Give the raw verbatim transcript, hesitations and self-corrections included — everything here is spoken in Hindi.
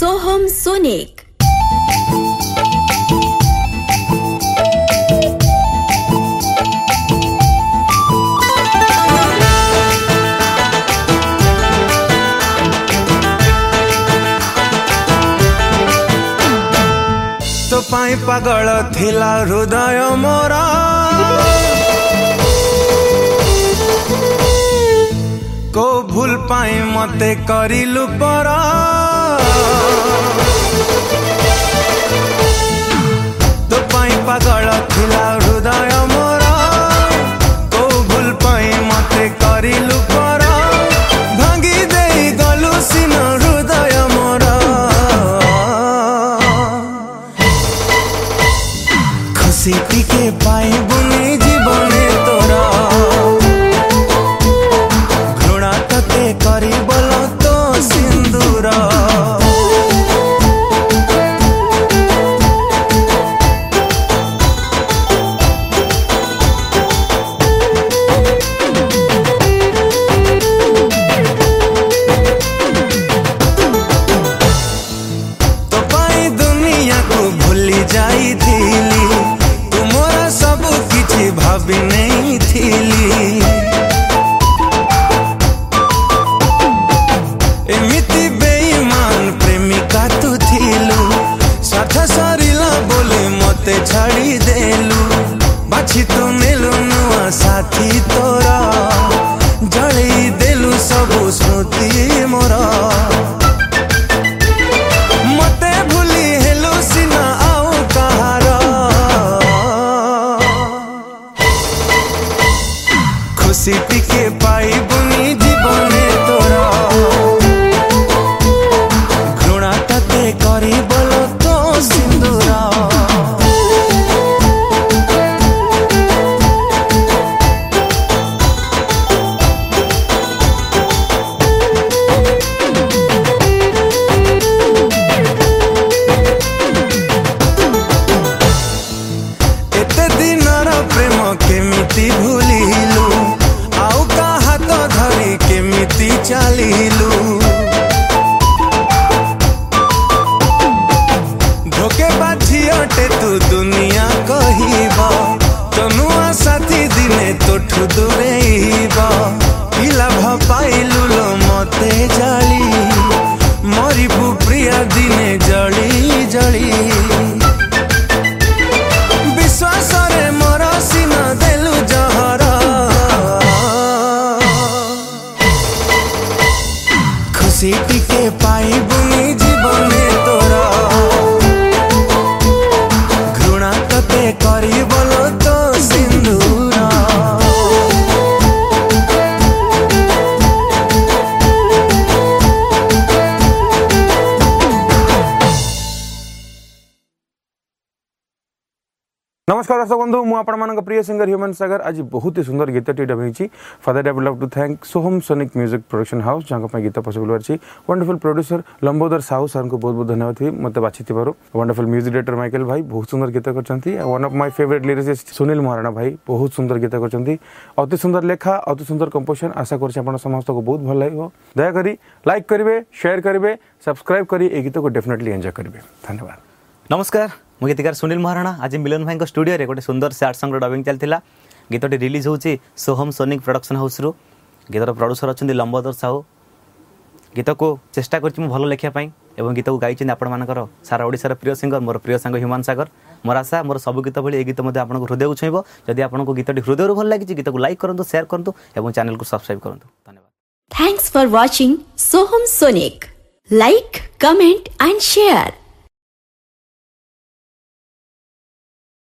सोहम सोनिक। तो पाई पागल थिला हृदय मोरा को भूल पाई मते करिलु परा तो पाई पागल थिला हृदय मोरा को भूल पाई मते करिलु परा भांगी देई गलु सिन हृदय मोरा खुशी टिके पाई बुनी जीवने तोरा करी बोलो तो सिंदूर तो पाई दुनिया को भूली जाई थीली तुमरा सब किछि भाभी नहीं थीली एमिति बेईमान प्रेमिका तू थिलु साथ सरिला बोले मते छाड़ी देलु बाछी तू नेलु नुआ साथी तोरा जळी देलु सब स्मृति मोरा मते भूली हेलु सिना आउ कहार खुशी टिके पाई बुनी जीवने तोरा करी बोलो तो सिंदूरा एते दिनर प्रेम केमिति भूलिलु आउ का हाथ धरी केमिति चालिलु धोके बाझियटे तू दुनिया कहिबा तनुआ साथी दिने तोठु दूरेइबा पिला भपाइलु लो मते जाली मरिबु प्रिया दिने जली जली विश्वास रे मोर सिन देलु जहरा खुशी टिके पाई बुनी जीवने तोरा करी बोलो तो सिंदूरा नमस्कार दर्शक बंधु मु आपण मान प्रिय सिंगर ह्यूमन सागर आज बहुत ही सुंदर गीत टी डबी for that I would love to thank Soham Sonic music production house जहाँ गीत पॉसिबल अच्छी wonderful producer Lambodar Sahu sir को बहुत बहुत धन्यवाद थी मत बाछी वंडरफुल म्यूजिक डायरेक्टर माइकल भाई बहुत सुंदर गीत करछंती one of my favourite lyricist Sunil Maharana भाई बहुत सुंदर गीत करछंती अति सुंदर लेखा अति सुंदर कंपोजिशन आशा करछि आपण समस्त को बहुत भल लागिवो दया करी लाइक करिवे शेयर करिवे सब्सक्राइब करी ए गीत को डेफिनेटली एंजॉय करिवे धन्यवाद। नमस्कार मु गीतकार सुनील महाराणा आज मिलन भाई स्टूडियो रे गोटे सुंदर सैड सॉन्ग डबिंग चलता गीतटी रिलीज होची सोहम सोनिक प्रोडक्शन हाउस रु गीतर प्रोड्यूसर अच्छा लंबोदर साहू गीत को चेष्टा कर भल लिखापी और गीत को गाई आपण मानकर सारा ओडिशार प्रिय सिंगर मोर प्रिय सांग ह्यूमन सागर मोर आशा मोर सब गीत भाई गीत आपको हृदय छुईब जदि आपको गीतटी हृदय भल लगी गीत को लाइक करूँ शेयर करूँ और चैनल को सब्सक्राइब करूँ धन्यवाद। Thanks for watching Soham Sonic. Like comment and share.